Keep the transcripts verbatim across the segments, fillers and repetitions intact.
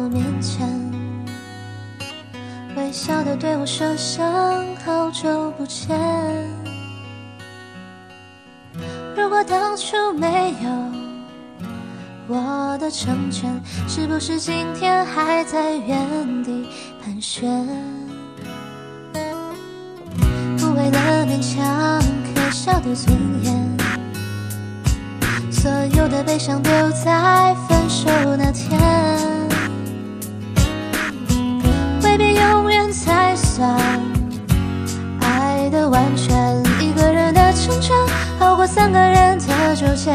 面前，微笑地对我说声好久不见。如果当初没有我的成全，是不是今天还在原地盘旋？不为了勉强可笑的尊严，所有的悲伤丢在分手那天，未必永远才算爱的完全。一个人的成全好过三个人的纠结。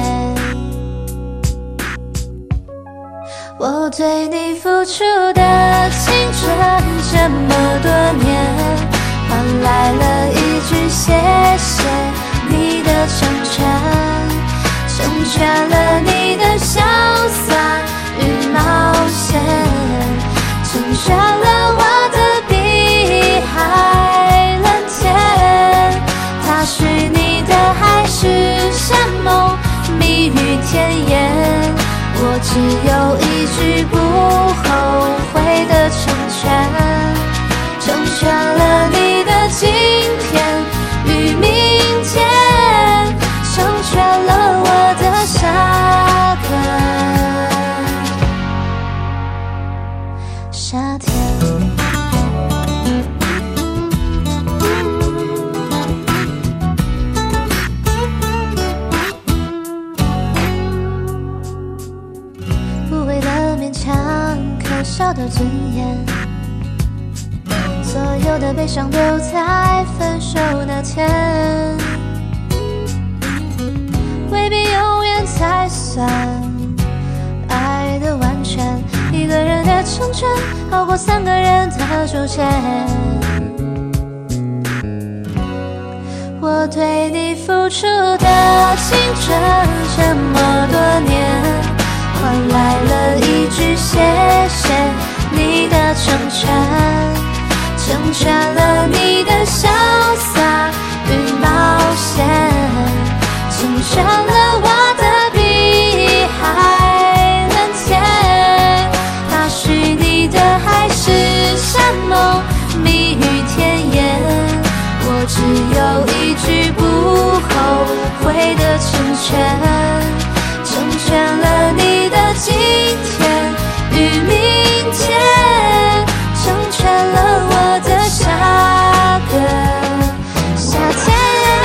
我对你付出的青春这么多年，换来了一句谢谢你的成全，成全了你的潇洒与冒险，成全了我的碧海蓝天。他许你的还是山盟蜜语甜言，我只有一句不后悔的成全，成全了你的今天与明天，成全了我的下个夏天。不为了勉强可笑的尊严，所有的悲伤丢在分手那天，未必永远才算爱的完全。一个人的成全好过三个人的纠结。我对你付出的青春这么多年，换来了一句谢谢你的成全，成全了你的潇洒与冒险，成全了我的碧海蓝天。他许你的还是山盟蜜语甜言，我只有一句不后悔的成全，成全了你的今天与明天，成全了我的下个夏天。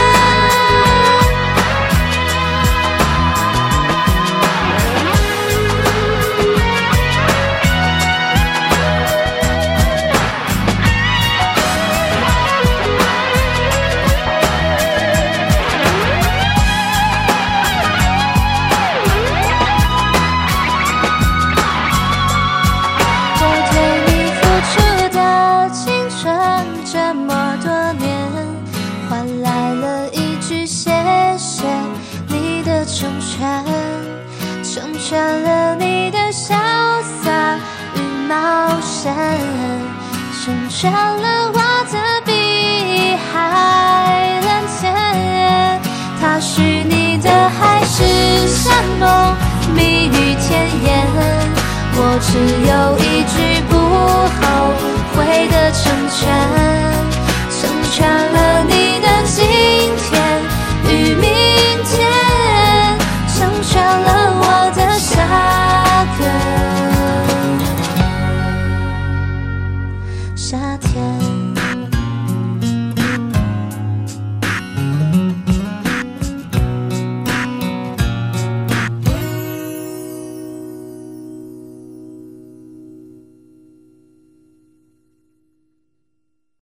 这么多年，换来了一句谢谢你的成全，成全了你的潇洒与冒险，成全了我的碧海蓝天。他许你的还是山盟蜜语甜言，我只有一句不后悔的成全，成全了你的今天与明天，成全了我的下个夏天。